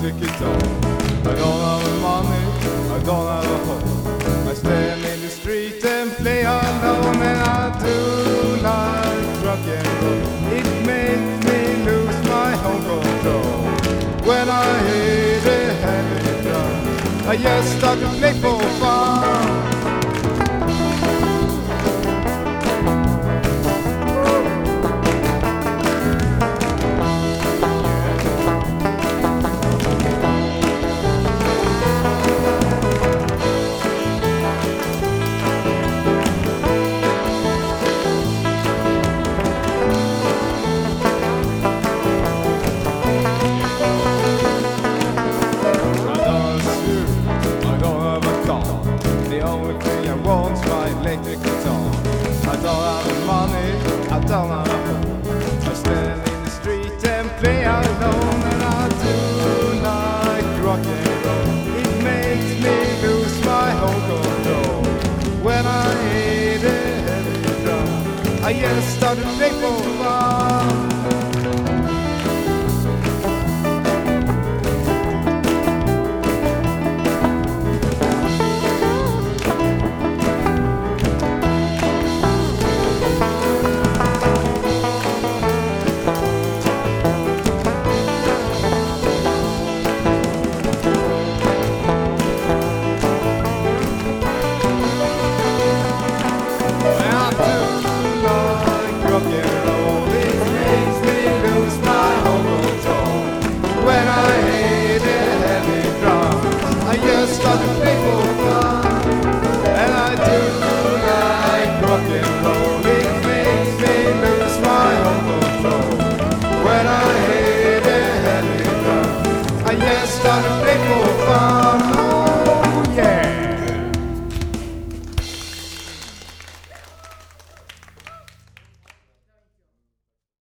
electric guitar. I don't have money, I don't have a home. I stand in the street and play alone, and I do like rock and roll. It makes me lose my home control. When I hear the heavy drum, I just start to play for fun. The only thing I want's my electric guitar. I don't have money, I don't have a home. I stand in the street and play alone, and I do like rock and roll. It makes me lose my whole control. When I hear the heavy drum, I just start to play for fun. Start to play for fun, and I do like rock and roll.